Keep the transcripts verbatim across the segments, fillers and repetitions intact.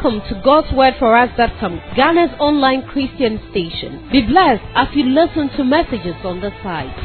Welcome to God's Word For Us dot com, Ghana's online Christian station. Be blessed as you listen to messages on the site.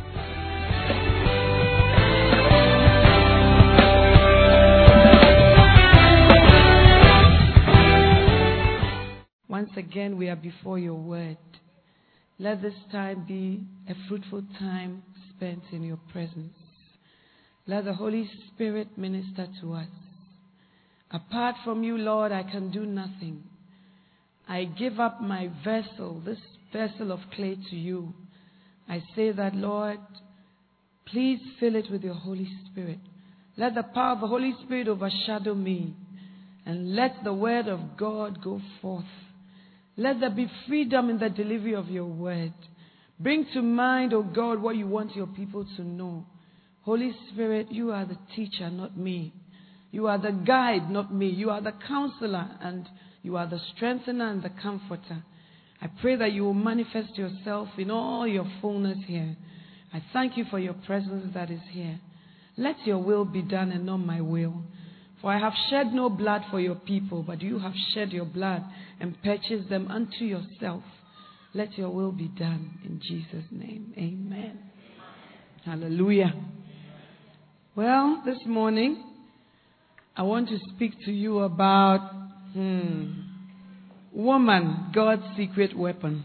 Once again, we are before your word. Let this time be a fruitful time spent in your presence. Let the Holy Spirit minister to us. Apart from you, Lord, I can do nothing. I give up my vessel, this vessel of clay, to you. I say that, Lord, please fill it with your Holy Spirit. Let the power of the Holy Spirit overshadow me, and let the word of God go forth. Let there be freedom in the delivery of your word. Bring to mind, O God, what you want your people to know. Holy Spirit, you are the teacher, not me. You are the guide, not me. You are the counselor, and you are the strengthener and the comforter. I pray that you will manifest yourself in all your fullness here. I thank you for your presence that is here. Let your will be done and not my will. For I have shed no blood for your people, but you have shed your blood and purchased them unto yourself. Let your will be done in Jesus' name. Amen. Hallelujah. Well, this morning, I want to speak to you about hmm, woman, God's secret weapon.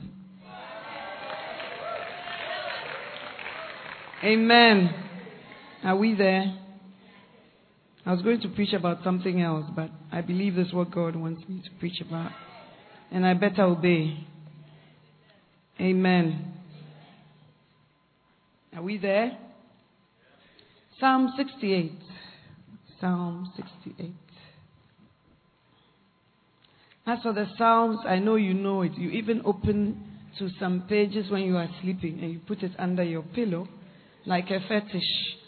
Amen. Are we there? I was going to preach about something else, but I believe this is what God wants me to preach about. And I better obey. Amen. Are we there? Psalm sixty-eight. Psalm sixty-eight. As for the Psalms, I know you know it. You even open to some pages when you are sleeping and you put it under your pillow like a fetish.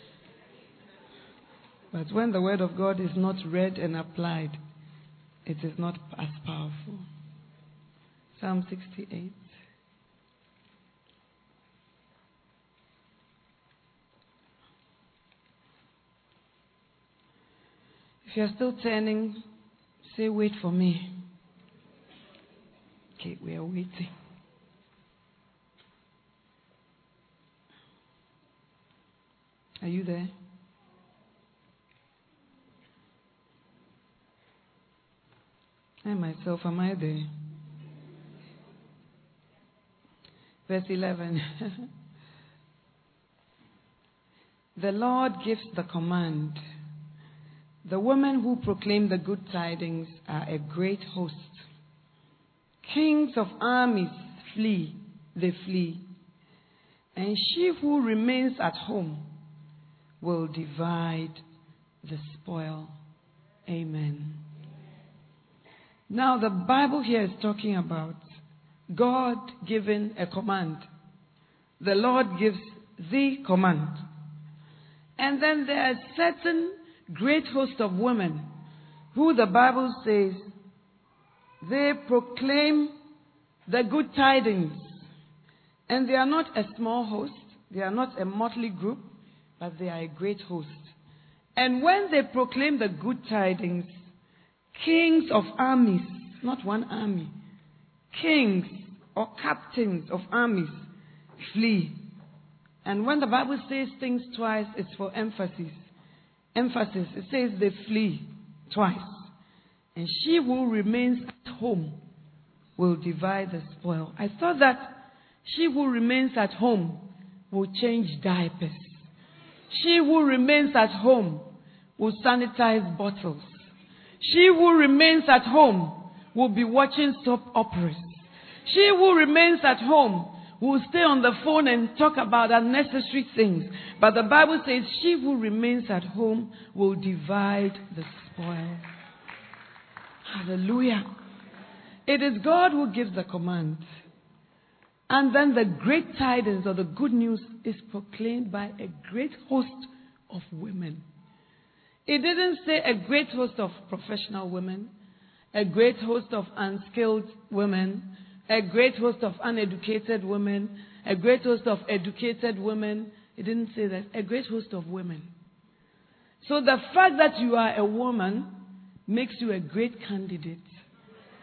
But when the word of God is not read and applied, it is not as powerful. Psalm sixty-eight. If you're still turning, say, wait for me. Okay, we are waiting. Are you there? I myself, am I there? Verse eleven. The Lord gives the command. The women who proclaim the good tidings are a great host. Kings of armies flee, they flee. And she who remains at home will divide the spoil. Amen. Now the Bible here is talking about God giving a command. The Lord gives the command. And then there are certain great host of women who the Bible says they proclaim the good tidings. And they are not a small host. They are not a motley group, but they are a great host. And when they proclaim the good tidings, kings of armies, not one army, kings or captains of armies flee. And when the Bible says things twice, it's for emphasis. Emphasis. It says they flee twice. And she who remains at home will divide the spoil. I thought that she who remains at home will change diapers. She who remains at home will sanitize bottles. She who remains at home will be watching soap operas. She who remains at home will stay on the phone and talk about unnecessary things. But the Bible says she who remains at home will divide the spoil. Hallelujah. It is God who gives the command. And then the great tidings or the good news is proclaimed by a great host of women. It didn't say a great host of professional women, a great host of unskilled women, a great host of uneducated women, a great host of educated women. It didn't say that. A great host of women. So the fact that you are a woman makes you a great candidate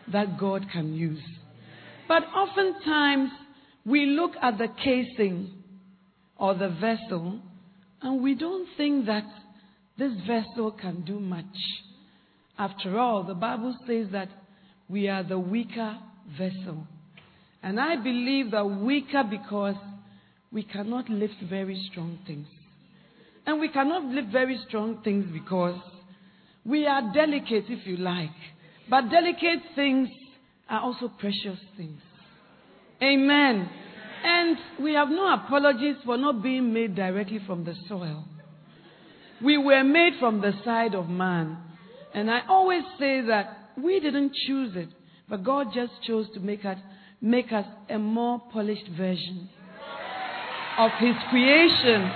that God can use. But oftentimes, we look at the casing or the vessel, and we don't think that this vessel can do much. After all, the Bible says that we are the weaker vessel. And I believe that weaker because we cannot lift very strong things. And we cannot lift very strong things because we are delicate, if you like. But delicate things are also precious things. Amen. And we have no apologies for not being made directly from the soil. We were made from the side of man. And I always say that we didn't choose it, but God just chose to make us, make us a more polished version of His creation.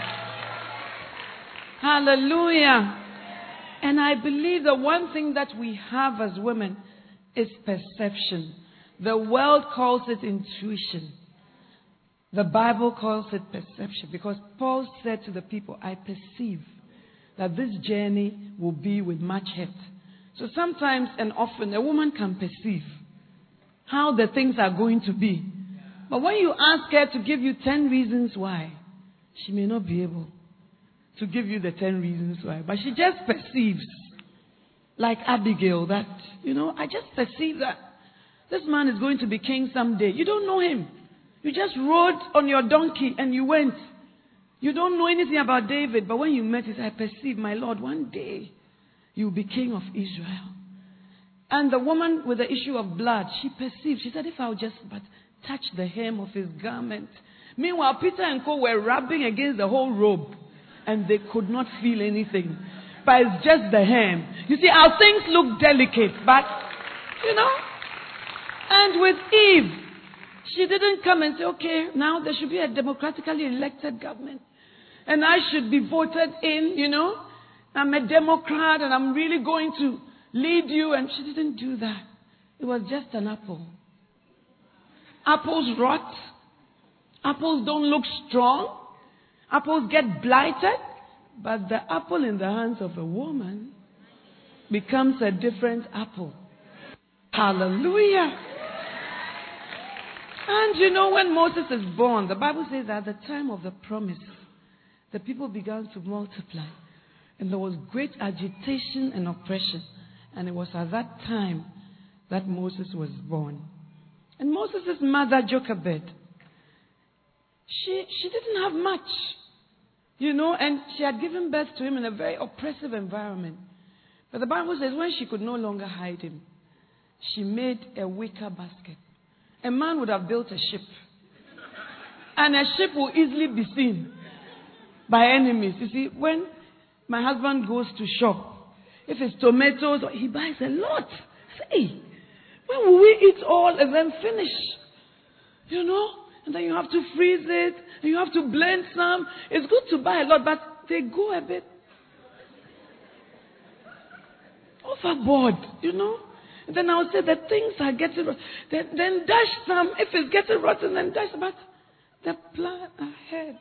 Hallelujah. And I believe that one thing that we have as women is perception. The world calls it intuition. The Bible calls it perception, because Paul said to the people, I perceive that this journey will be with much hurt. So sometimes and often a woman can perceive how the things are going to be. But when you ask her to give you ten reasons why, she may not be able to give you the ten reasons why. But she just perceives, like Abigail, that, you know, I just perceive that this man is going to be king someday. You don't know him. You just rode on your donkey and you went. You don't know anything about David, but when you met it, I perceive, my Lord, one day you will be king of Israel. And the woman with the issue of blood, she perceived. She said, if I'll just but touch the hem of his garment. Meanwhile, Peter and Co were rubbing against the whole robe, and they could not feel anything. But it's just the hem. You see, our things look delicate, but, you know. And with Eve, she didn't come and say, okay, now there should be a democratically elected government. And I should be voted in, you know. I'm a Democrat and I'm really going to lead you. And she didn't do that. It was just an apple. Apples rot. Apples don't look strong. Apples get blighted. But the apple in the hands of a woman becomes a different apple. Hallelujah. And you know, when Moses is born, the Bible says that at the time of the promise, the people began to multiply. And there was great agitation and oppression. And it was at that time that Moses was born. And Moses' mother, Jochebed, she, she didn't have much. You know, and she had given birth to him in a very oppressive environment. But the Bible says when she could no longer hide him, she made a wicker basket. A man would have built a ship. And a ship will easily be seen by enemies. You see, when my husband goes to shop, if it's tomatoes, he buys a lot. Say, when will we eat all and then finish? You know? And then you have to freeze it. And you have to blend some. It's good to buy a lot, but they go a bit overboard, you know? And then I'll say that things are getting rotten. Then, then dash some. If it's getting rotten, then dash. But the plan ahead.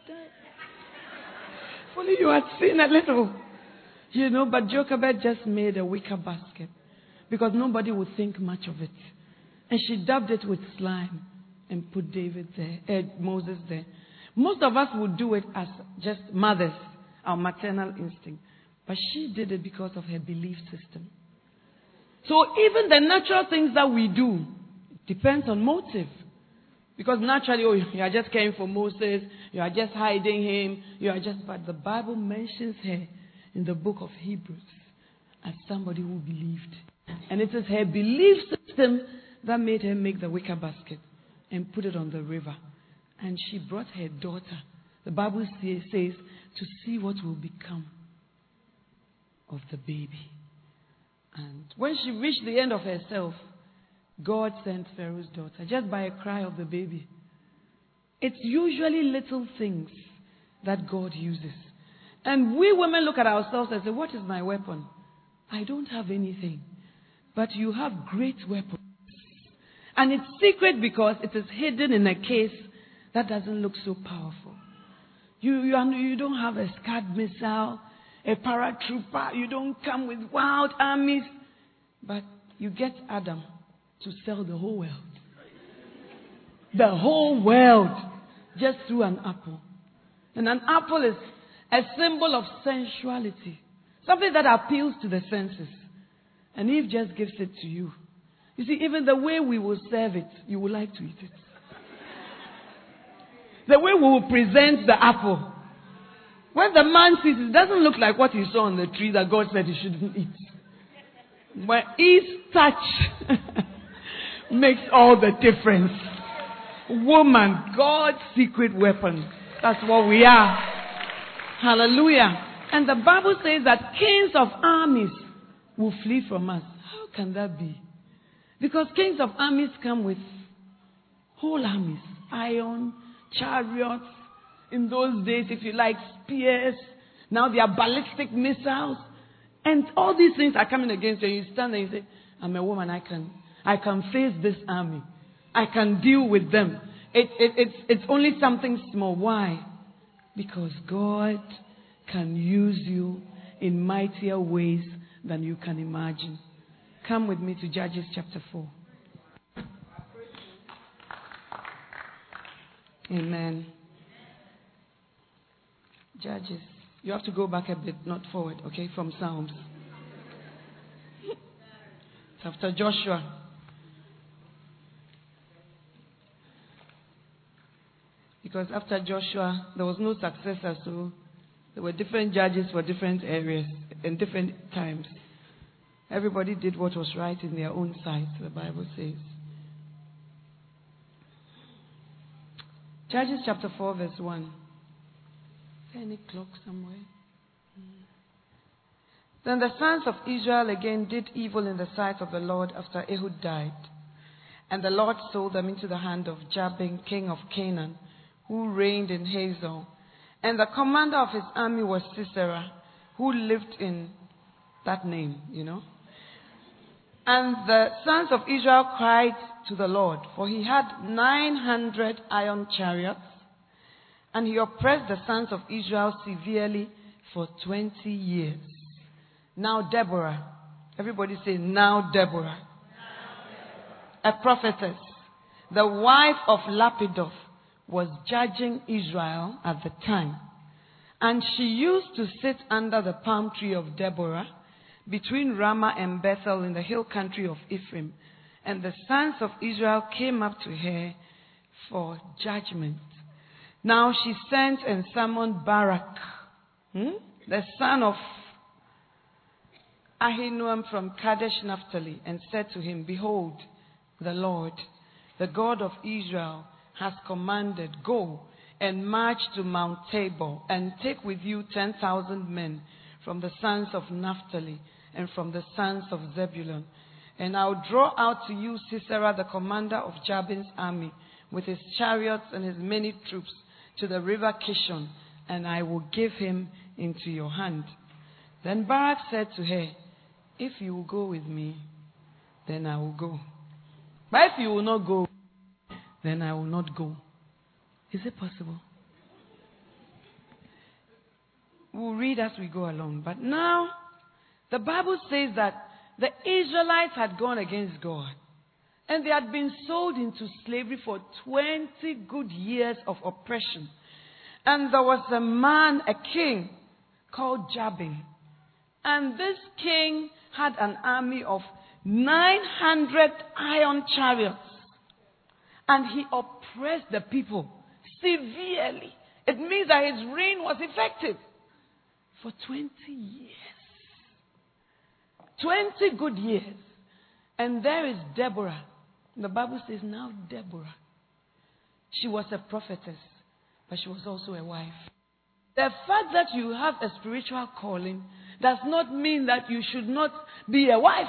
If only you had seen a little. You know, but Jochebed just made a wicker basket. Because nobody would think much of it. And she dabbed it with slime and put David there, uh, Moses there. Most of us would do it as just mothers, our maternal instinct. But she did it because of her belief system. So even the natural things that we do depends on motive. Because naturally, oh, you are just caring for Moses, you are just hiding him, you are just... But the Bible mentions her in the book of Hebrews as somebody who believed. And it is her belief system that made her make the wicker basket and put it on the river. And she brought her daughter, the Bible says, to see what will become of the baby. And when she reached the end of herself, God sent Pharaoh's daughter just by a cry of the baby. It's usually little things that God uses. And we women look at ourselves and say, what is my weapon? I don't have anything. But you have great weapons. And it's secret because it is hidden in a case that doesn't look so powerful. You, you, you don't have a Scud missile, a paratrooper. You don't come with wild armies. But you get Adam to sell the whole world. The whole world just through an apple. And an apple is a symbol of sensuality. Something that appeals to the senses. And Eve just gives it to you. You see, even the way we will serve it, you will like to eat it. The way we will present the apple. When the man sees it, it doesn't look like what he saw on the tree that God said he shouldn't eat. But Eve's touch makes all the difference. Woman, God's secret weapon. That's what we are. Hallelujah. And the Bible says that kings of armies will flee from us. How can that be? Because kings of armies come with whole armies. Iron, chariots. In those days, if you like, spears. Now they are ballistic missiles. And all these things are coming against you. You stand there and you say, I'm a woman, I can, I can face this army. I can deal with them. It, it, it's, it's only something small. Why? Because God can use you in mightier ways than you can imagine. Come with me to Judges chapter four. Amen. Judges. You have to go back a bit, not forward, okay, from Psalms. It's after Joshua. Because after Joshua, there was no successor, so there were different judges for different areas and different times. Everybody did what was right in their own sight, the Bible says. Judges chapter four, verse one. Is there any clock somewhere? Hmm. Then the sons of Israel again did evil in the sight of the Lord after Ehud died. And the Lord sold them into the hand of Jabin, king of Canaan, who reigned in Hazor. And the commander of his army was Sisera, who lived in that name, you know. And the sons of Israel cried to the Lord, for he had nine hundred iron chariots, and he oppressed the sons of Israel severely for twenty years. Now Deborah, everybody say, now Deborah, now Deborah. A prophetess, the wife of Lapidoth, was judging Israel at the time. And she used to sit under the palm tree of Deborah between Ramah and Bethel in the hill country of Ephraim. And the sons of Israel came up to her for judgment. Now she sent and summoned Barak, hmm? the son of Ahinoam from Kadesh Naphtali, and said to him, behold, the Lord, the God of Israel, has commanded, go and march to Mount Tabor and take with you ten thousand men from the sons of Naphtali and from the sons of Zebulun. And I'll draw out to you Sisera, the commander of Jabin's army, with his chariots and his many troops, to the river Kishon, and I will give him into your hand. Then Barak said to her, if you will go with me, then I will go. But if you will not go, then I will not go. Is it possible? We'll read as we go along. But now, the Bible says that the Israelites had gone against God. And they had been sold into slavery for twenty good years of oppression. And there was a man, a king, called Jabin. And this king had an army of nine hundred iron chariots. And he oppressed the people severely. It means that his reign was effective for twenty years. twenty good years. And there is Deborah. The Bible says now Deborah. She was a prophetess, but she was also a wife. The fact that you have a spiritual calling does not mean that you should not be a wife.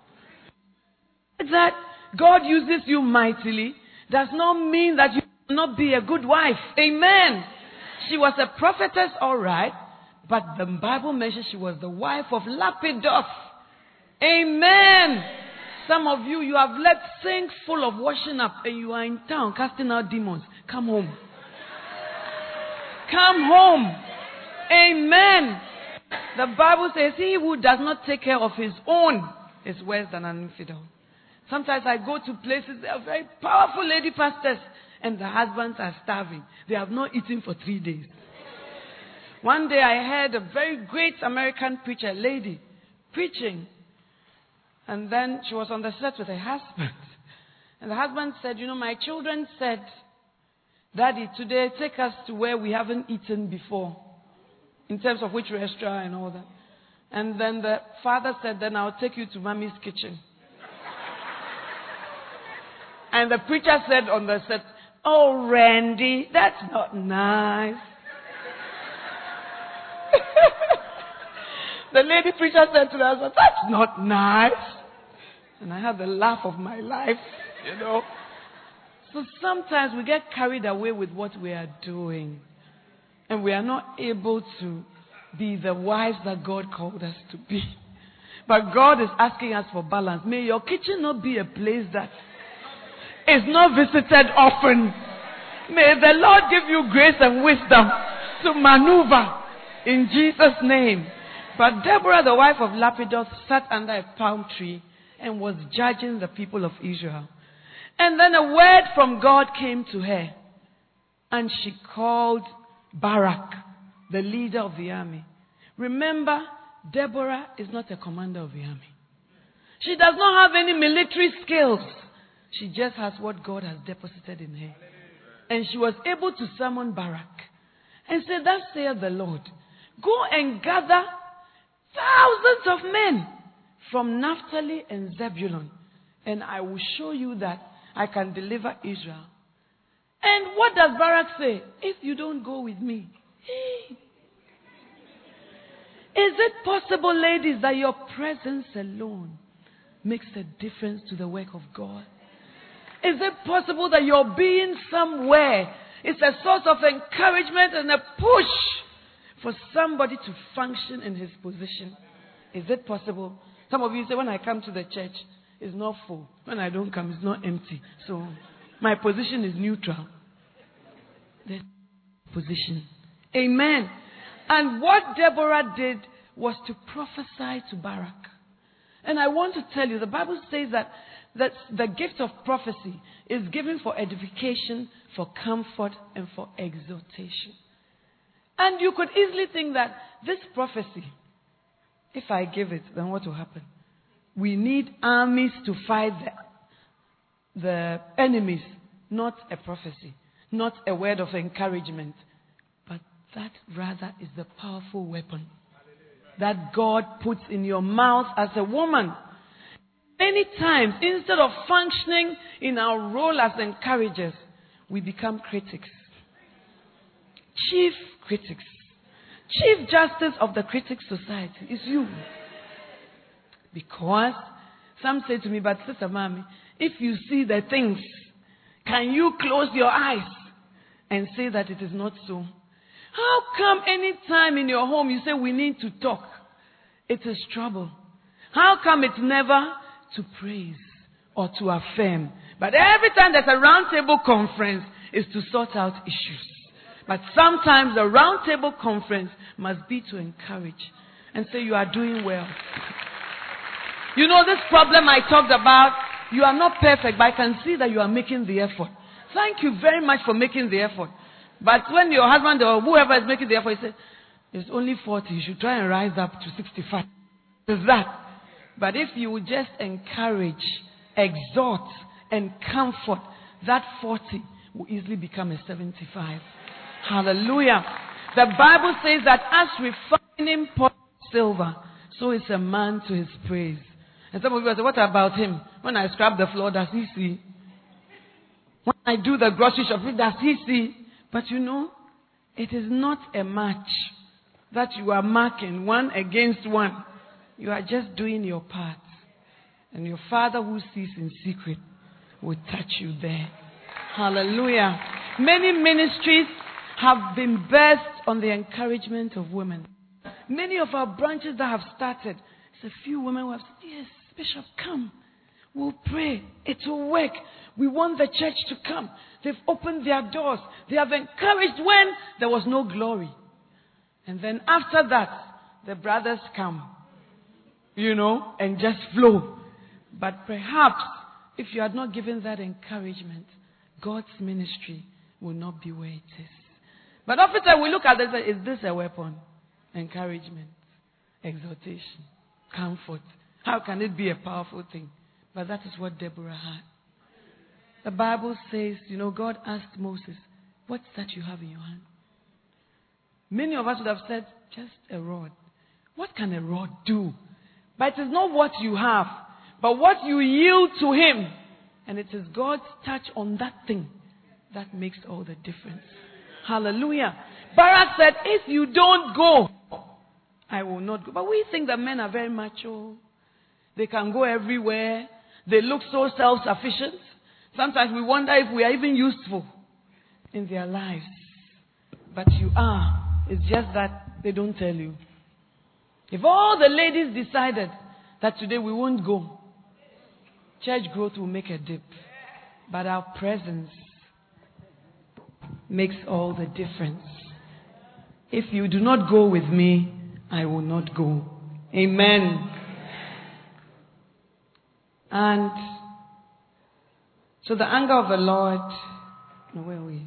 That God uses you mightily does not mean that you will not be a good wife. Amen. She was a prophetess, all right, but the Bible mentions she was the wife of Lapidoth. Amen. Some of you, you have left sinks full of washing up and you are in town casting out demons. Come home. Come home. Amen. The Bible says, he who does not take care of his own is worse than an infidel. Sometimes I go to places, they are very powerful lady pastors, and the husbands are starving. They have not eaten for three days. One day I heard a very great American preacher, lady, preaching. And then she was on the set with her husband. And the husband said, you know, my children said, Daddy, today take us to where we haven't eaten before. In terms of which restaurant and all that. And then the father said, then I'll take you to Mommy's kitchen. And the preacher said on the set, oh, Randy, that's not nice. The lady preacher said to the husband, that's not nice. And I had the laugh of my life, you know. So sometimes we get carried away with what we are doing. And we are not able to be the wives that God called us to be. But God is asking us for balance. May your kitchen not be a place that is not visited often. May the Lord give you grace and wisdom to maneuver in Jesus' name. But Deborah, the wife of Lapidoth, sat under a palm tree and was judging the people of Israel. And then a word from God came to her. And she called Barak, the leader of the army. Remember, Deborah is not a commander of the army. She does not have any military skills. She just has what God has deposited in her. And she was able to summon Barak and say, thus saith the Lord, go and gather thousands of men from Naphtali and Zebulun, and I will show you that I can deliver Israel. And what does Barak say? If you don't go with me. Hey. Is it possible, ladies, that your presence alone makes a difference to the work of God? Is it possible that your being somewhere is a source of encouragement and a push for somebody to function in his position? Is it possible? Some of you say, when I come to the church, it's not full. When I don't come, it's not empty. So my position is neutral. The position. Amen. And what Deborah did was to prophesy to Barak. And I want to tell you, the Bible says that, that the gift of prophecy is given for edification, for comfort, and for exhortation. And you could easily think that this prophecy, if I give it, then what will happen? We need armies to fight the, the enemies, not a prophecy, not a word of encouragement. But that rather is the powerful weapon that God puts in your mouth as a woman. Many times, instead of functioning in our role as encouragers, we become critics. Chief critics. Chief justice of the critic society is you. Because some say to me, but Sister Mami, if you see the things, can you close your eyes and say that it is not so? How come any time in your home you say we need to talk? It is trouble. How come it's never to praise or to affirm? But every time there's a round table conference, is to sort out issues. But sometimes the round table conference must be to encourage and say you are doing well. You know this problem I talked about, you are not perfect, but I can see that you are making the effort. Thank you very much for making the effort. But when your husband or whoever is making the effort, you say, it's only forty, you should try and rise up to sixty-five. Is that? But if you would just encourage, exhort, and comfort, that forty will easily become a seventy-five. Hallelujah. The Bible says that as refining pot silver, so is a man to his praise. And some of you say, what about him? When I scrub the floor, does he see? When I do the grocery shopping, does he see? But you know, it is not a match that you are marking one against one. You are just doing your part. And your Father who sees in secret will touch you there. Hallelujah. Many ministries have been birthed on the encouragement of women. Many of our branches that have started, it's a few women who have said, yes, Bishop, come. We'll pray. It will work. We want the church to come. They've opened their doors. They have encouraged when there was no glory. And then after that, the brothers come, you know, and just flow. But perhaps if you had not given that encouragement, God's ministry will not be where it is. But often we look at this, is this a weapon? Encouragement, exhortation, comfort. How can it be a powerful thing? But that is what Deborah had. The Bible says, you know, God asked Moses, what's that you have in your hand? Many of us would have said, just a rod. What can a rod do? But it is not what you have, but what you yield to Him. And it is God's touch on that thing that makes all the difference. Hallelujah. Barak said, if you don't go, I will not go. But we think that men are very macho. They can go everywhere. They look so self-sufficient. Sometimes we wonder if we are even useful in their lives. But you are. It's just that they don't tell you. If all the ladies decided that today we won't go, church growth will make a dip. But our presence makes all the difference. If you do not go with me, I will not go. Amen. And so the anger of the Lord, where are we?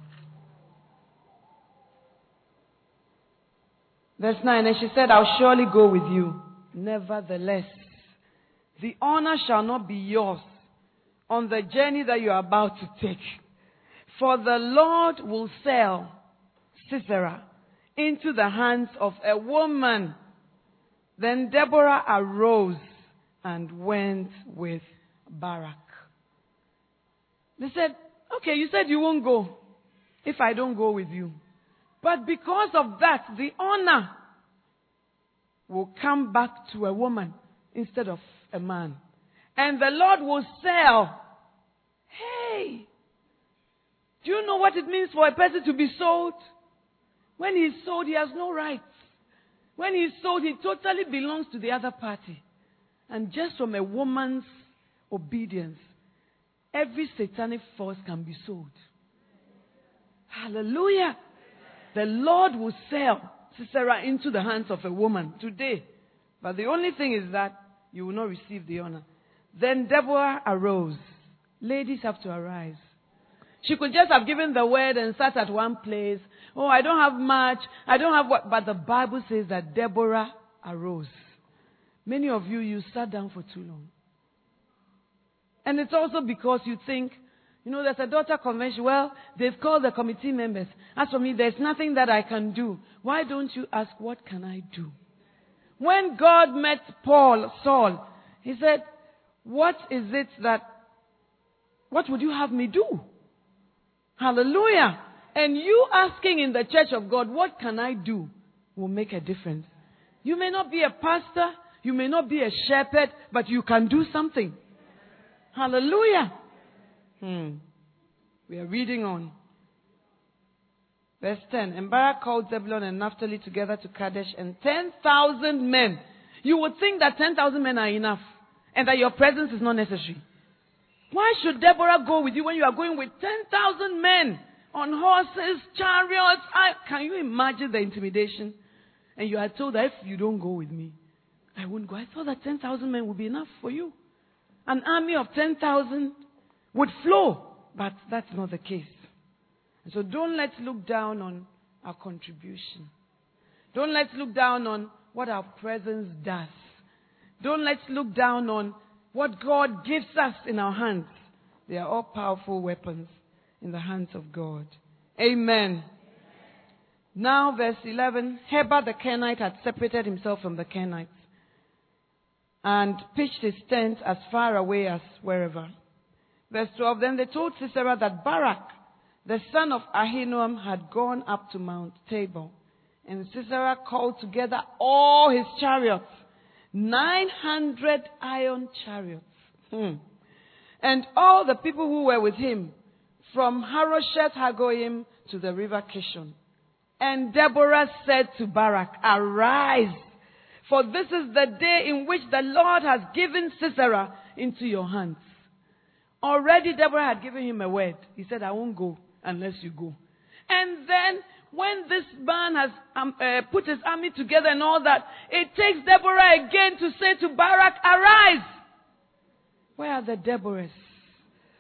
Verse nine, and she said, I'll surely go with you. Nevertheless, the honor shall not be yours on the journey that you are about to take. For the Lord will sell Sisera into the hands of a woman. Then Deborah arose and went with Barak. They said, okay, you said you won't go if I don't go with you. But because of that, the honor will come back to a woman instead of a man. And the Lord will sell. Hey, do you know what it means for a person to be sold? When he's sold, he has no rights. When he's sold, he totally belongs to the other party. And just from a woman's obedience, every satanic force can be sold. Hallelujah. The Lord will sell Sisera into the hands of a woman today. But the only thing is that you will not receive the honor. Then Deborah arose. Ladies have to arise. She could just have given the word and sat at one place. Oh, I don't have much. I don't have what. But the Bible says that Deborah arose. Many of you, you sat down for too long. And it's also because you think, you know, there's a daughter convention. Well, they've called the committee members. As for me, there's nothing that I can do. Why don't you ask, what can I do? When God met Paul, Saul, he said, what is it that, what would you have me do? Hallelujah. And you asking in the church of God, what can I do, will make a difference. You may not be a pastor, you may not be a shepherd, but you can do something. Hallelujah. Hmm. We are reading on. Verse ten. And Barak called Zebulun and Naphtali together to Kadesh, and ten thousand men. You would think that ten thousand men are enough, and that your presence is not necessary. Why should Deborah go with you when you are going with ten thousand men on horses, chariots? I, can you imagine the intimidation? And you are told that if you don't go with me, I won't go. I thought that ten thousand men would be enough for you. An army of ten thousand would flow, but that's not the case. And so don't let's look down on our contribution. Don't let's look down on what our presence does. Don't let's look down on what God gives us in our hands. They are all powerful weapons in the hands of God. Amen. Now verse eleven, Heber the Kenite had separated himself from the Kenites and pitched his tent as far away as wherever. Verse twelve, then they told Sisera that Barak, the son of Ahinoam, had gone up to Mount Tabor. And Sisera called together all his chariots, nine hundred iron chariots. Hmm. And all the people who were with him, from Harosheth Hagoyim to the river Kishon. And Deborah said to Barak, arise, for this is the day in which the Lord has given Sisera into your hands. Already Deborah had given him a word. He said, I won't go unless you go. And then when this man has um, uh, put his army together and all that, it takes Deborah again to say to Barak, arise. Where are the Deborahs?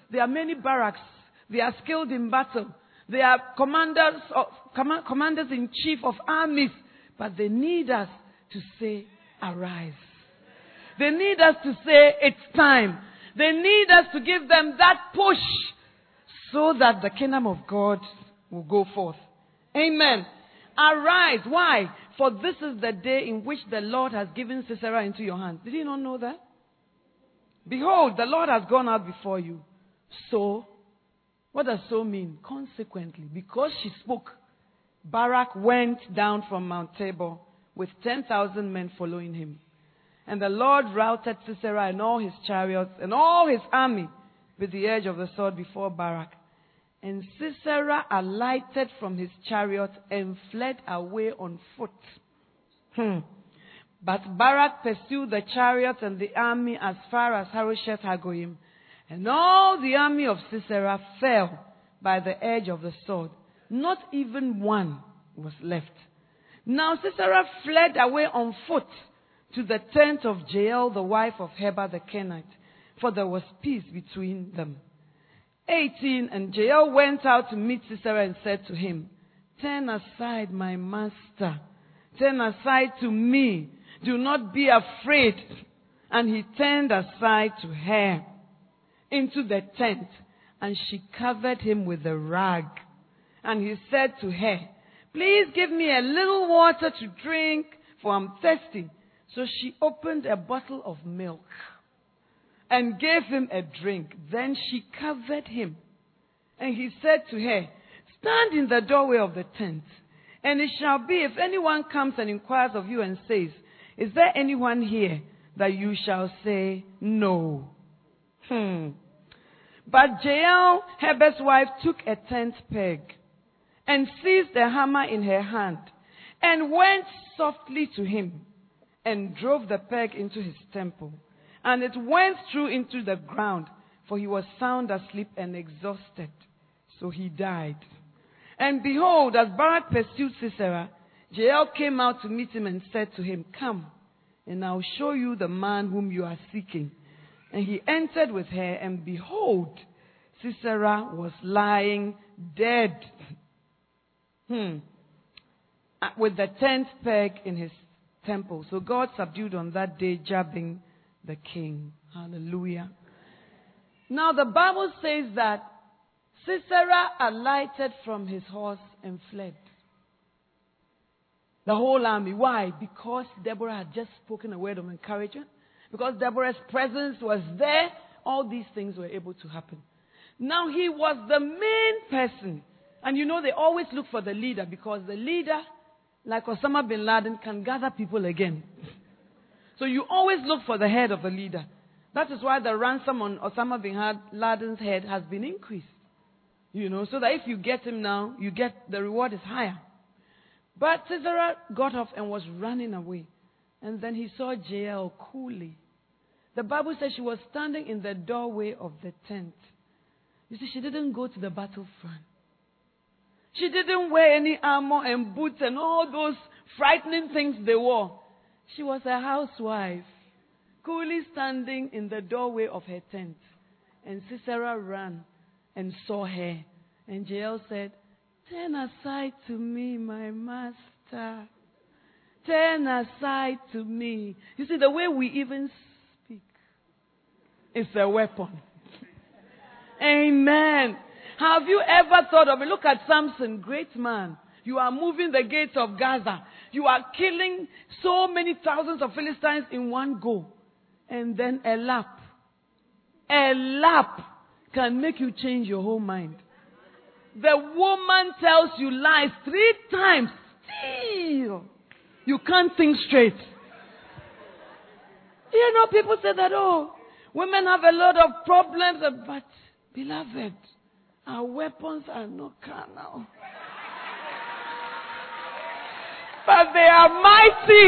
there are many barracks. They are skilled in battle. They are commanders of, comm- commanders in chief of armies. But they need us to say, arise. They need us to say, it's time. They need us to give them that push so that the kingdom of God will go forth. Amen. Arise. Why? For this is the day in which the Lord has given Sisera into your hands. Did you not know that? Behold, the Lord has gone out before you. So, what does so mean? Consequently, because she spoke, Barak went down from Mount Tabor with ten thousand men following him. And the Lord routed Sisera and all his chariots and all his army with the edge of the sword before Barak. And Sisera alighted from his chariot and fled away on foot. Hmm. But Barak pursued the chariot and the army as far as Harosheth Hagoyim. And all the army of Sisera fell by the edge of the sword. Not even one was left. Now Sisera fled away on foot to the tent of Jael, the wife of Heber the Kenite, for there was peace between them. eighteen, and Jael went out to meet Sisera and said to him, turn aside, my master. Turn aside to me. Do not be afraid. And he turned aside to her into the tent, and she covered him with a rag. And he said to her, please give me a little water to drink, for I'm thirsty. So she opened a bottle of milk and gave him a drink. Then she covered him. And he said to her, stand in the doorway of the tent. And it shall be, if anyone comes and inquires of you and says, is there anyone here? That you shall say, no. Hmm. But Jael, Heber's wife, took a tent peg and seized a hammer in her hand and went softly to him and drove the peg into his temple. And it went through into the ground, for he was sound asleep and exhausted. So he died. And behold, as Barak pursued Sisera, Jael came out to meet him and said to him, come, and I'll show you the man whom you are seeking. And he entered with her, and behold, Sisera was lying dead, hmm, with the tent peg in his temple. So God subdued on that day Jabin the king. Hallelujah. Now the Bible says that Sisera alighted from his horse and fled. The whole army. Why? Because Deborah had just spoken a word of encouragement. Because Deborah's presence was there. All these things were able to happen. Now he was the main person. And you know they always look for the leader, because the leader, like Osama bin Laden, can gather people again. So you always look for the head of the leader. That is why the ransom on Osama bin Laden's head has been increased. You know, so that if you get him now, you get, the reward is higher. But Sisera got off and was running away. And then he saw Jael coolly. The Bible says she was standing in the doorway of the tent. You see, she didn't go to the battlefront. She didn't wear any armor and boots and all those frightening things they wore. She was a housewife, coolly standing in the doorway of her tent. And Sisera ran and saw her. And Jael said, turn aside to me, my master. Turn aside to me. You see, the way we even speak is a weapon. Amen. Have you ever thought of it? Look at Samson, great man. You are moving the gates of Gaza. You are killing so many thousands of Philistines in one go. And then a lap. A lap can make you change your whole mind. The woman tells you lies three times. Still, you can't think straight. You know, people say that, oh, women have a lot of problems. But, beloved, our weapons are not carnal, but they are mighty.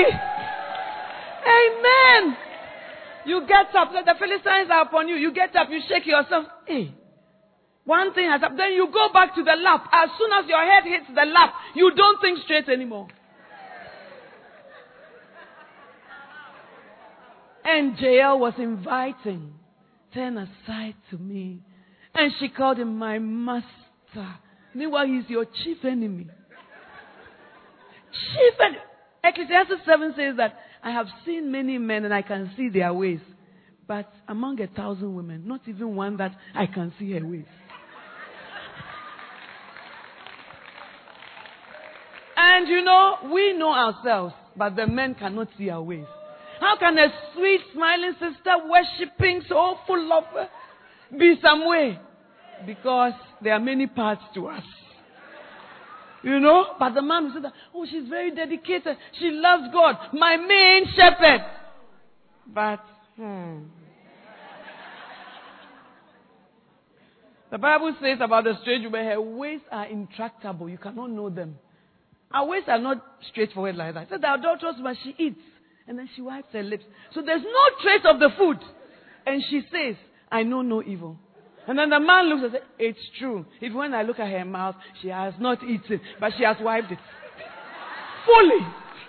Amen. You get up. The Philistines are upon you. You get up. You shake yourself. Hey, one thing has happened. Then you go back to the lap. As soon as your head hits the lap, you don't think straight anymore. And Jael was inviting, turn aside to me. And she called him my master. Meanwhile, he's your chief enemy. Chief enemy. Ecclesiastes seven says that I have seen many men and I can see their ways. But among a thousand women, not even one that I can see her ways. And you know, we know ourselves, but the men cannot see our ways. How can a sweet, smiling sister worshipping, so full of uh, be some way? Because there are many parts to us. You know? But the man will say that, oh, she's very dedicated. She loves God. My main shepherd. But, hmm. The Bible says about the strange woman, her ways are intractable. You cannot know them. Our ways are not straightforward like that. So the adulterous woman, she eats. And then she wipes her lips. So there's no trace of the food. And she says, I know no evil. And then the man looks and says, it's true. If when I look at her mouth, she has not eaten, but she has wiped it. Fully.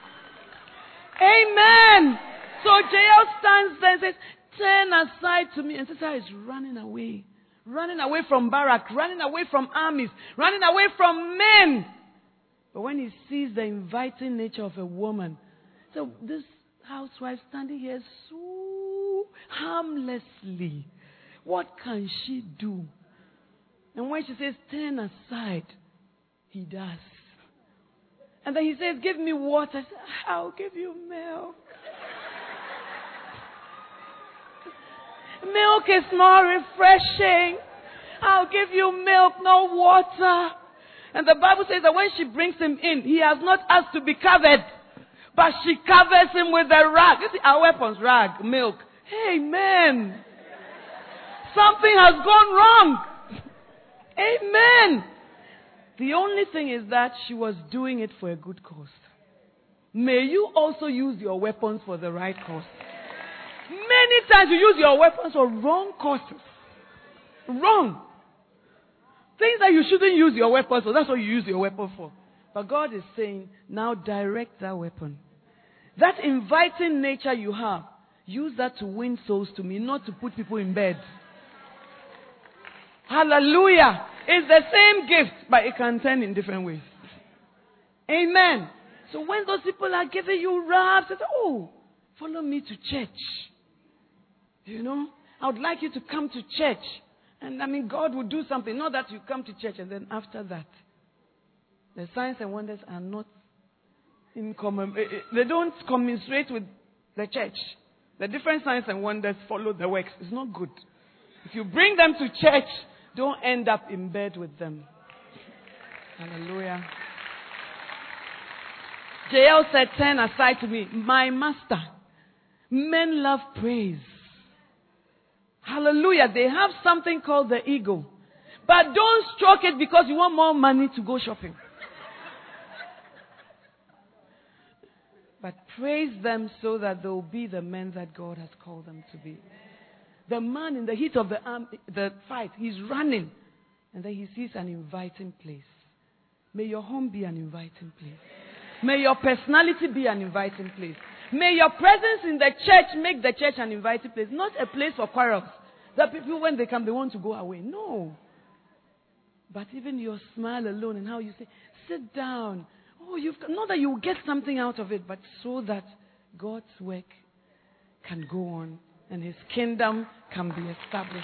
Amen. So Jael stands there and says, turn aside to me. And Sister is running away. Running away from barrack. Running away from armies. Running away from men. But when he sees the inviting nature of a woman, so this housewife standing here so harmlessly, what can she do? And when she says, turn aside, he does. And then he says, give me water. I say, I'll give you milk. Milk is more refreshing. I'll give you milk, no water. And the Bible says that when she brings him in, he has not asked to be covered. But she covers him with a rag. You see, our weapons, rag, milk. Amen. Something has gone wrong. Amen. The only thing is that she was doing it for a good cause. May you also use your weapons for the right cause. Many times you use your weapons for wrong causes. Wrong. Things that you shouldn't use your weapons for. That's what you use your weapon for. But God is saying, now direct that weapon. That inviting nature you have, use that to win souls to me, not to put people in bed. Hallelujah. It's the same gift, but it can turn in different ways. Amen. So when those people are giving you raps, say, oh, follow me to church. You know, I would like you to come to church. And I mean, God will do something. Not that you come to church and then after that, the signs and wonders are not in common. They don't commiserate with the church. The different signs and wonders follow the works. It's not good. If you bring them to church, don't end up in bed with them. Hallelujah. Jael said, turn aside to me, my master. Men love praise. Hallelujah. They have something called the ego. But don't stroke it because you want more money to go shopping. But praise them so that they will be the men that God has called them to be. The man in the heat of the, arm, the fight, he's running. And then he sees an inviting place. May your home be an inviting place. May your personality be an inviting place. May your presence in the church make the church an inviting place. Not a place for quarrels. That people, when they come, they want to go away. No. But even your smile alone and how you say, sit down. Oh, you've not that you get something out of it, but so that God's work can go on and His kingdom can be established.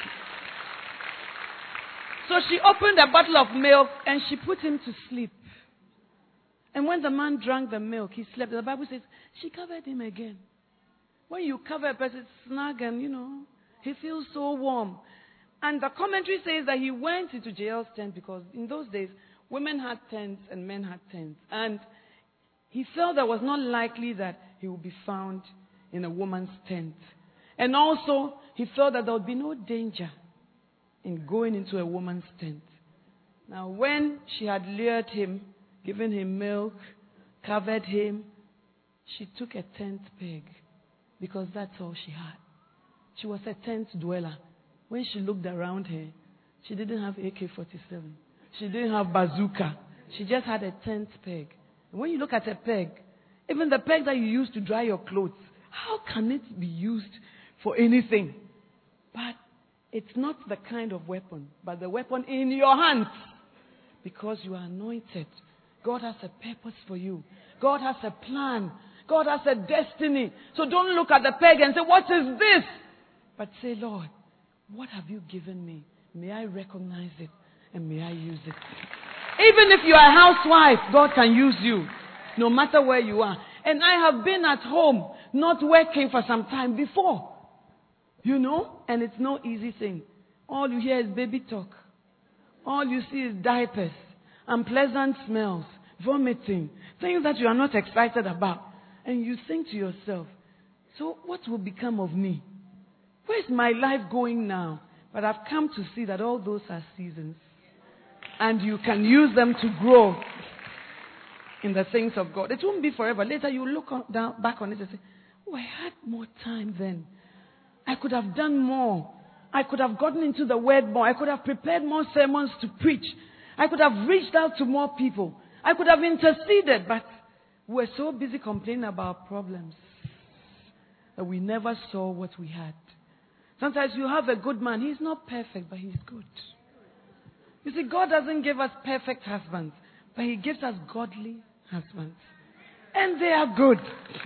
So she opened a bottle of milk and she put him to sleep. And when the man drank the milk, he slept. The Bible says she covered him again. When you cover a person, it's snug and, you know, he feels so warm. And the commentary says that he went into Jael's tent because in those days, women had tents and men had tents. And he felt that it was not likely that he would be found in a woman's tent. And also, he felt that there would be no danger in going into a woman's tent. Now, when she had lured him, given him milk, covered him, she took a tent peg because that's all she had. She was a tent dweller. When she looked around her, she didn't have A K forty-seven. She didn't have bazooka. She just had a tent peg. And when you look at a peg, even the peg that you use to dry your clothes, how can it be used for anything? But It's not the kind of weapon, but the weapon in your hands. Because you are anointed. God has a purpose for you. God has a plan. God has a destiny. So don't look at the peg and say, what is this? But say, Lord, what have you given me? May I recognize it and may I use it. Even if you are a housewife, God can use you. No matter where you are. And I have been at home, not working for some time before. You know? And it's no easy thing. All you hear is baby talk. All you see is diapers, unpleasant smells, vomiting, things that you are not excited about. And you think to yourself, so what will become of me? Where's my life going now? But I've come to see that all those are seasons. And you can use them to grow in the things of God. It won't be forever. Later you look on, down, back on it and say, oh, I had more time then. I could have done more. I could have gotten into the word more. I could have prepared more sermons to preach. I could have reached out to more people. I could have interceded, but we're so busy complaining about problems that we never saw what we had. Sometimes you have a good man. He's not perfect, but he's good. You see, God doesn't give us perfect husbands, but He gives us godly husbands. And they are good.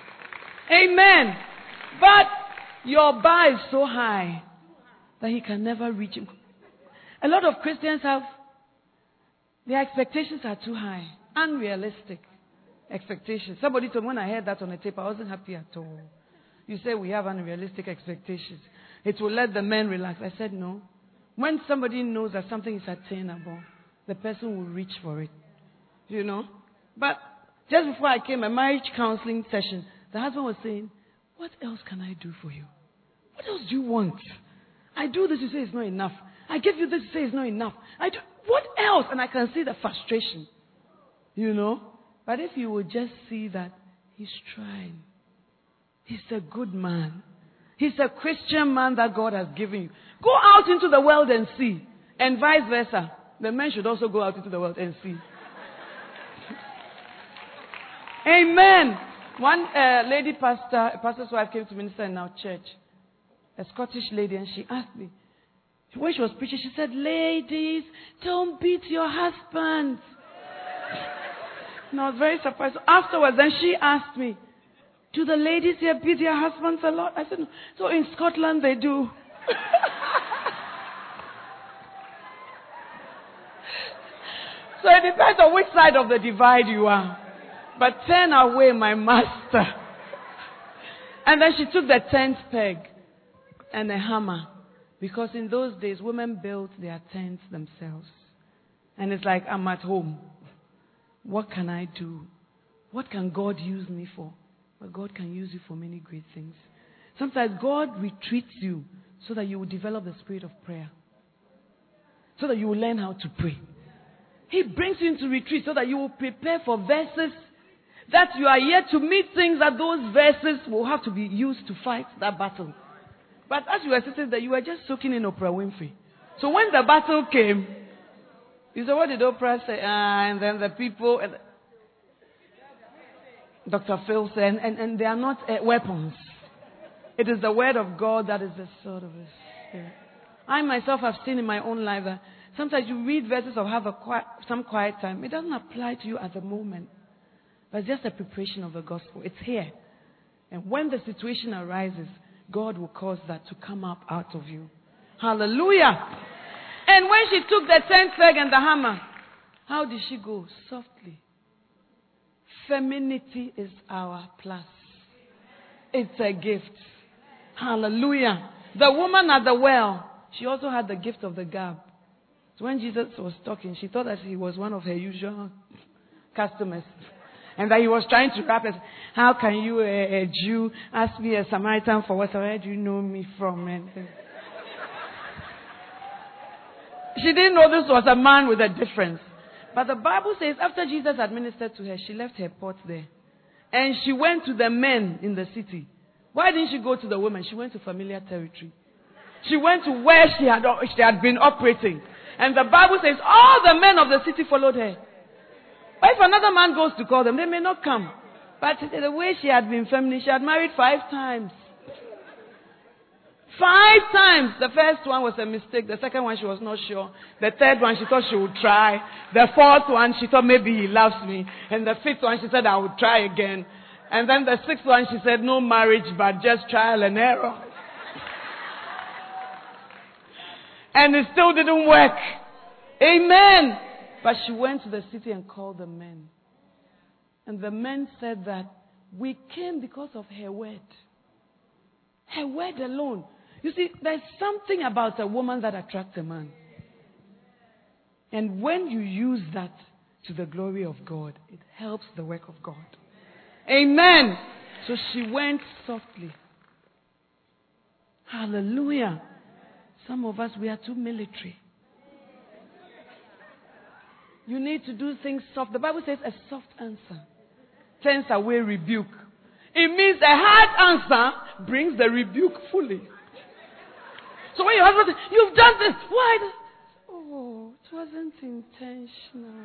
Amen. But your bar is so high that He can never reach him. A lot of Christians have, their expectations are too high. Unrealistic expectations. Somebody told me when I heard that on the tape, I wasn't happy at all. You say we have unrealistic expectations. It will let the men relax. I said no. When somebody knows that something is attainable, the person will reach for it. You know? But just before I came, a marriage counseling session, the husband was saying, what else can I do for you? What else do you want? I do this, you say it's not enough. I give you this, you say it's not enough. I do, what else? And I can see the frustration. You know? But if you would just see that he's trying. He's a good man. He's a Christian man that God has given you. Go out into the world and see. And vice versa. The men should also go out into the world and see. Amen. One uh, lady pastor, a pastor's wife came to minister in our church. A Scottish lady, and she asked me, when she was preaching, she said, ladies, don't beat your husband. And I was very surprised. Afterwards, then she asked me, do the ladies here beat their husbands a lot? I said, no. So in Scotland they do. So it depends on which side of the divide you are. But turn away, my master. And then she took the tent peg and a hammer. Because in those days, women built their tents themselves. And it's like, I'm at home. What can I do? What can God use me for? But God can use you for many great things. Sometimes God retreats you so that you will develop the spirit of prayer. So that you will learn how to pray. He brings you into retreat so that you will prepare for verses that you are yet to meet things that those verses will have to be used to fight that battle. But as you were sitting there, you were just soaking in Oprah Winfrey. So when the battle came, you said, what did Oprah say? Ah, and then the people... And Doctor Phil said, and, and, and they are not uh, weapons. It is the word of God that is the sword of the Spirit. I myself have seen in my own life that sometimes you read verses or have a quiet, some quiet time. It doesn't apply to you at the moment. But it's just a preparation of the gospel. It's here. And when the situation arises, God will cause that to come up out of you. Hallelujah. And when she took the tent peg and the hammer, how did she go? Softly. Femininity is our plus. It's a gift. Hallelujah. The woman at the well, she also had the gift of the gab. So when Jesus was talking, she thought that he was one of her usual customers. And that he was trying to wrap it. How can you, a, a Jew, ask me a Samaritan for what? Where do you know me from? And she didn't know this was a man with a difference. But the Bible says after Jesus administered to her, she left her pot there. And she went to the men in the city. Why didn't she go to the women? She went to familiar territory. She went to where she had, she had been operating. And the Bible says all the men of the city followed her. But if another man goes to call them, they may not come. But the way she had been feminine, she had married five times. Five times. The first one was a mistake. The second one, she was not sure. The third one, she thought she would try. The fourth one, she thought maybe he loves me. And the fifth one, she said, I would try again. And then the sixth one, she said, no marriage, but just trial and error. And it still didn't work. Amen. But she went to the city and called the men. And the men said that we came because of her word. Her word alone. You see, there's something about a woman that attracts a man. And when you use that to the glory of God, it helps the work of God. Amen. So she went softly. Hallelujah. Some of us, we are too military. You need to do things soft. The Bible says a soft answer turns away rebuke. It means a hard answer brings the rebuke fully. So when your husband says, you've done this, why? This? Oh, it wasn't intentional.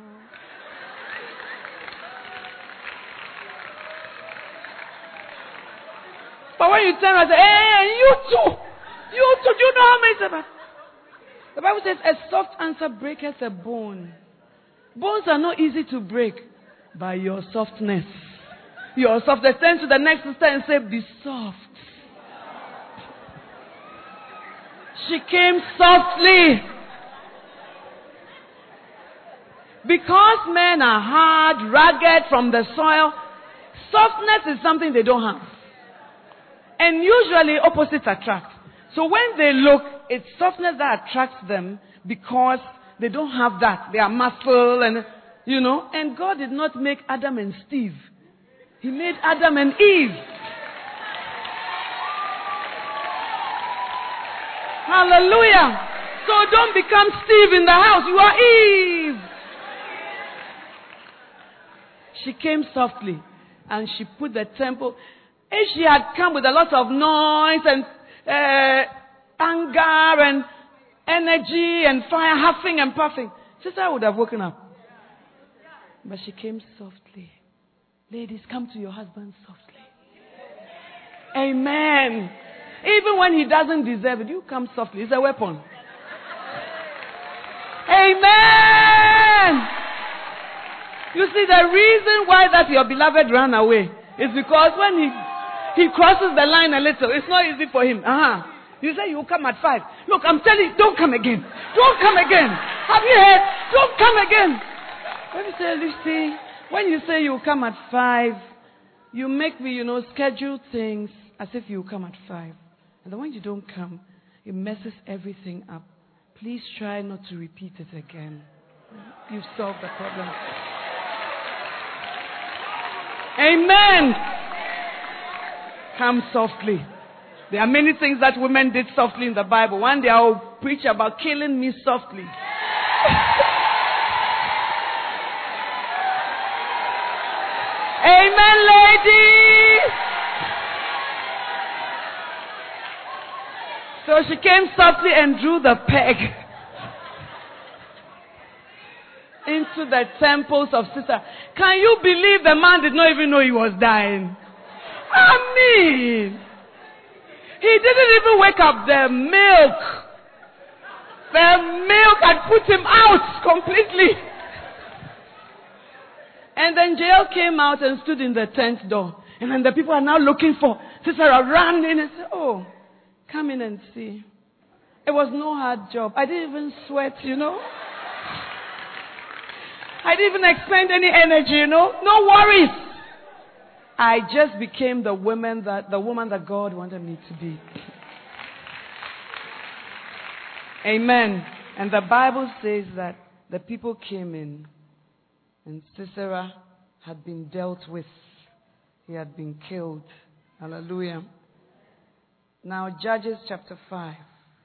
But when you turn and say, hey, you too, you too, do you know how many times? The Bible says, a soft answer breaketh a bone. Bones are not easy to break by your softness. Your softness. Turn to the next sister and say, be soft. She came softly. Because men are hard, rugged from the soil, softness is something they don't have. And usually opposites attract. So when they look, it's softness that attracts them because they don't have that. They are muscle and, you know. And God did not make Adam and Steve. He made Adam and Eve. Hallelujah. So don't become Steve in the house. You are Eve. She came softly and she put the temple. If she had come with a lot of noise and uh, anger and energy and fire, huffing and puffing, sister would have woken up. But she came softly. Ladies, come to your husband softly. Amen. Even when he doesn't deserve it, you come softly. It's a weapon. Amen. You see, the reason why that your beloved ran away is because when he he crosses the line a little, it's not easy for him. Uh-huh. You say you will come at five. Look, I'm telling you, don't come again. Don't come again. Have you heard? Don't come again. Let me tell you, see, when you say you will come at five, you make me, you know, schedule things as if you will come at five. And then when you don't come, it messes everything up. Please try not to repeat it again. You've solved the problem. Amen. Come softly. There are many things that women did softly in the Bible. One day I'll preach about killing me softly. Amen, ladies. So she came softly and drew the peg into the temples of Sister. Can you believe the man did not even know he was dying? I mean, he didn't even wake up. The milk. The milk had put him out completely. And then Jael came out and stood in the tent door. And then the people are now looking for Sister. Ran in and said, oh, come in and see. It was no hard job. I didn't even sweat, you know. I didn't even expend any energy, you know. No worries. I just became the woman that the woman that God wanted me to be. Amen. And the Bible says that the people came in and Sisera had been dealt with. He had been killed. Hallelujah. Now Judges chapter five.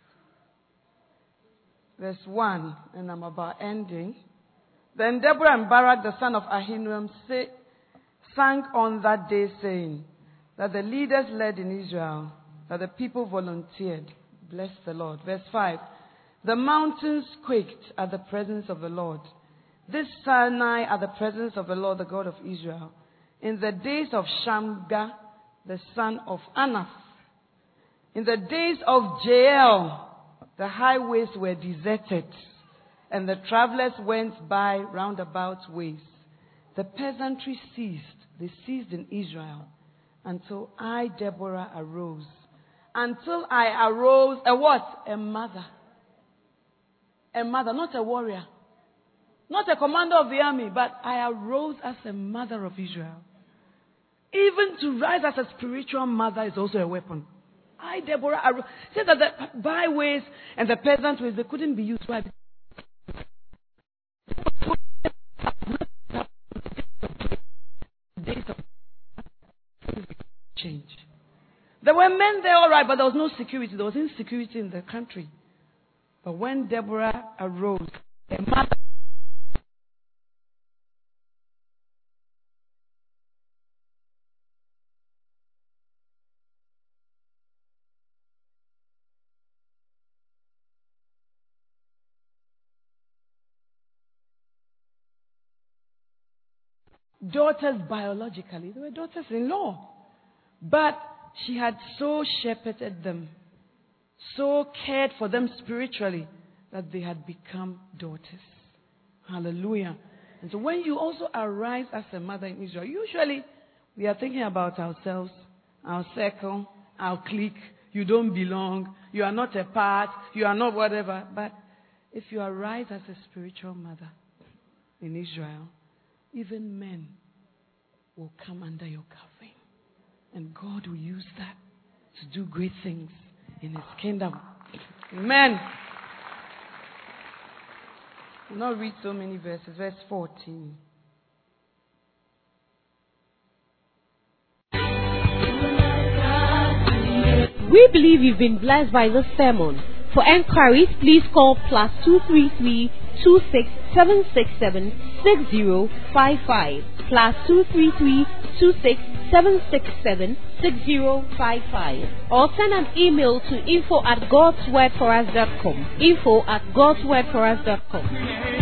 Verse one, and I'm about ending. Then Deborah and Barak, the son of Ahinoam, say, sang on that day, saying that the leaders led in Israel, that the people volunteered. Bless the Lord. Verse five. The mountains quaked at the presence of the Lord. This Sinai at the presence of the Lord, the God of Israel. In the days of Shamgar, the son of Anath. In the days of Jael, the highways were deserted, and the travelers went by roundabout ways. The peasantry ceased. They ceased in Israel until I, Deborah, arose. Until I arose, a what? A mother. A mother, not a warrior. Not a commander of the army, but I arose as a mother of Israel. Even to rise as a spiritual mother is also a weapon. I, Deborah, arose. Said that the byways and the peasant ways, they couldn't be used. Why? Days of change. There were men there, all right, but there was no security. There was insecurity in the country. But when Deborah arose, a mother. Daughters biologically, they were daughters-in-law. But she had so shepherded them, so cared for them spiritually, that they had become daughters. Hallelujah. And so when you also arise as a mother in Israel, usually we are thinking about ourselves, our circle, our clique. You don't belong. You are not a part. You are not whatever. But if you arise as a spiritual mother in Israel, even men will come under your covering. And God will use that to do great things in His kingdom. Amen. I'll not read so many verses. Verse fourteen. We believe you've been blessed by this sermon. For enquiries, please call plus two three three two six seven six seven six zero five five plus two three three two six seven six seven six zero five five, or send an email to info at godswordforus dot com. Info at godswordforus dot com.